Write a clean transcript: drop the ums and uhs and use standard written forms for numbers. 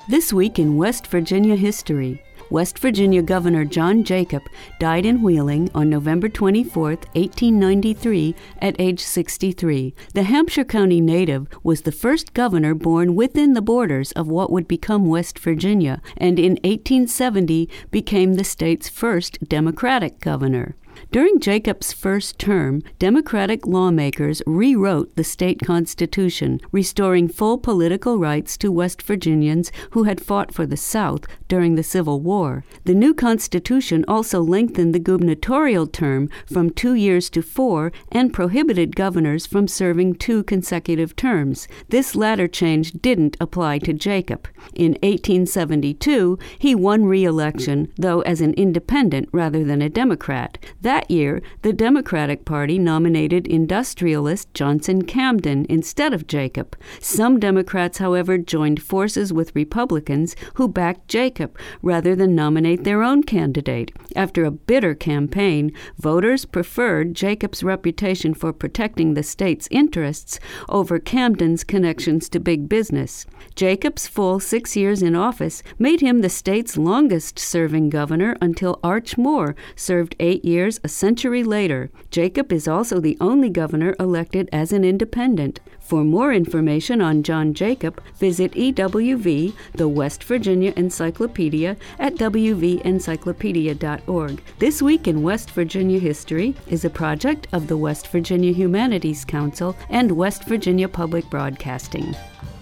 This week in West Virginia history, West Virginia Governor John Jacob died in Wheeling on November 24, 1893, at age 63. The Hampshire County native was the first governor born within the borders of what would become West Virginia, and in 1870 became the state's first Democratic governor. During Jacob's first term, Democratic lawmakers rewrote the state constitution, restoring full political rights to West Virginians who had fought for the South during the Civil War. The new constitution also lengthened the gubernatorial term from 2 years to 4 and prohibited governors from serving 2 consecutive terms. This latter change didn't apply to Jacob. In 1872, he won re-election, though as an independent rather than a Democrat. That year, the Democratic Party nominated industrialist Johnson Camden instead of Jacob. Some Democrats, however, joined forces with Republicans who backed Jacob rather than nominate their own candidate. After a bitter campaign, voters preferred Jacob's reputation for protecting the state's interests over Camden's connections to big business. Jacob's full 6 years in office made him the state's longest-serving governor until Arch Moore served 8 years a century later. Jacob is also the only governor elected as an independent. For more information on John Jacob, visit EWV, the West Virginia Encyclopedia, at wvencyclopedia.org. This Week in West Virginia History is a project of the West Virginia Humanities Council and West Virginia Public Broadcasting.